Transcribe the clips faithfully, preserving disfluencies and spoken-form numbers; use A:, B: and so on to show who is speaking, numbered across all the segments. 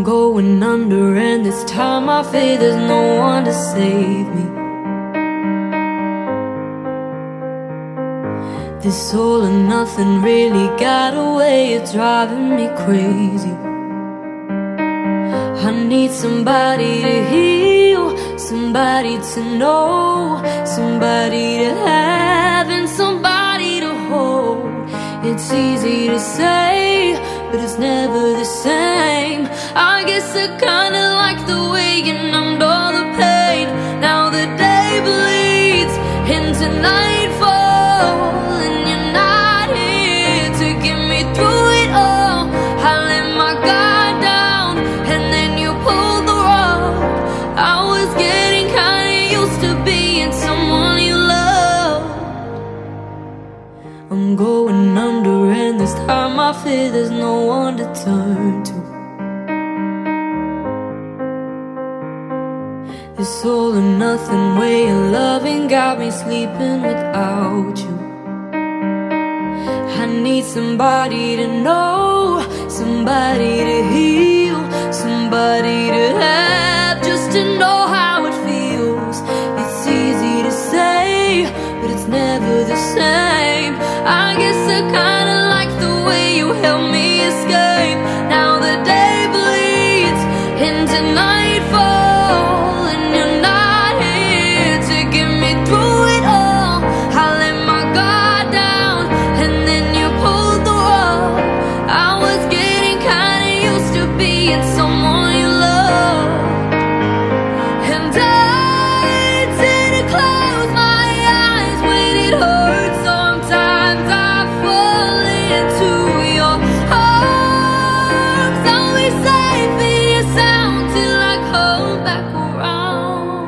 A: going under, and this time I fear there's no one to save me. This all or nothing really got a way of driving me crazy. I need somebody to heal, somebody to know, somebody to have, and somebody to hold. It's easy to say, but it's never the same. I guess I kinda like the way you numbed all the pain. Now the day bleeds into nightfall, and you're not here to get me through it all. I let my guard down, and then you pulled the rug. I was getting kinda used to being someone you love. I'm going under, and this time I fear there's no one to turn to. This all or nothing way of loving got me sleeping without you. I need somebody to know, somebody to heal, somebody to have, just to know how it feels. It's easy to say, but it's never the same. I guess I kinda like the way you help me escape. Now the day bleeds into nightfall, and you're not here to get me through it all. I let my guard down, and then you pulled the rug. I was getting kinda used to being someone you love. And I didn't close my eyes when it hurts. Sometimes I fall into your arms. I'll be safe in your sound till I come back around.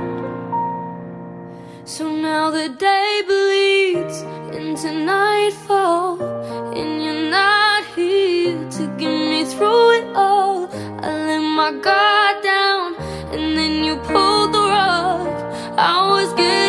A: So now the day bleeds into nightfall, and you're not here to get me through it all. I let my guard down, and then you pulled the rug. I was getting